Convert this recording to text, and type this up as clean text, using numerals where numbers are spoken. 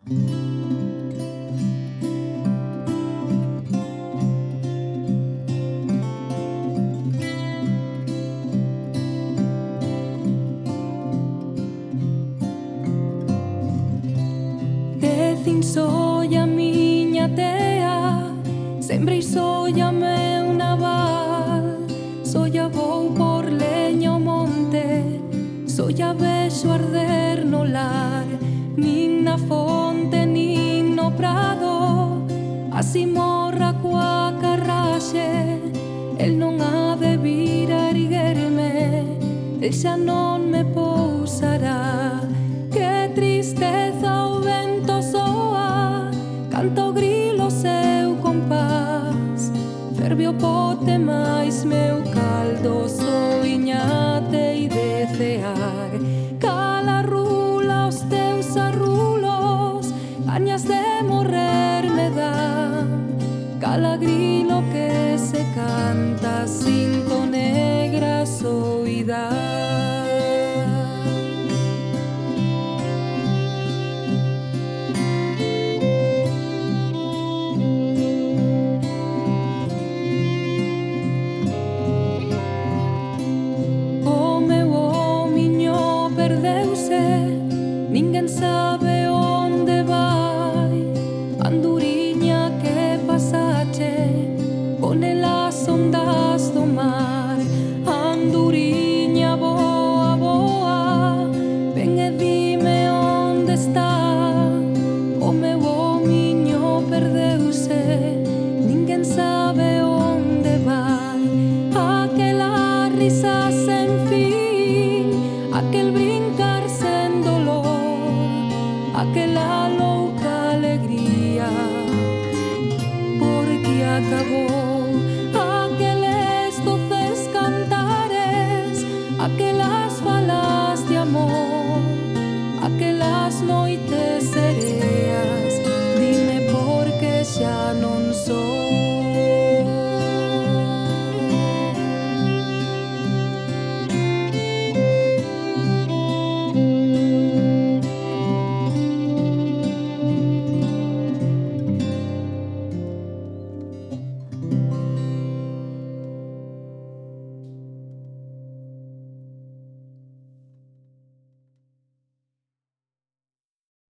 Decín soy a miña tea, sembrei soia meu naval, soia vou por leña ao monte, soia vexo arder no lar, nin na fonte nin no prado, así morra coa carraxe, el non ha de vir a erguerme, el xa non me pousará. Que tristeza o vento soa, canta o grilo seu compás, ferve o pote máis meu caldo, soiñate e de cear. Cala rula os teus arrulos, gañas de morrer me dan. Cala grilo que se canta, cinto negra soidade. Ninguén sabe onde vai, anduriña que pasache con elas ondas do mar. Anduriña boa, boa, ven e dime onde está. O meu homiño perdeuse, ninguén sabe onde vai. Aquela risa sen fin, aquel brincar sen dolor, aquela louca alegría, porque acabou.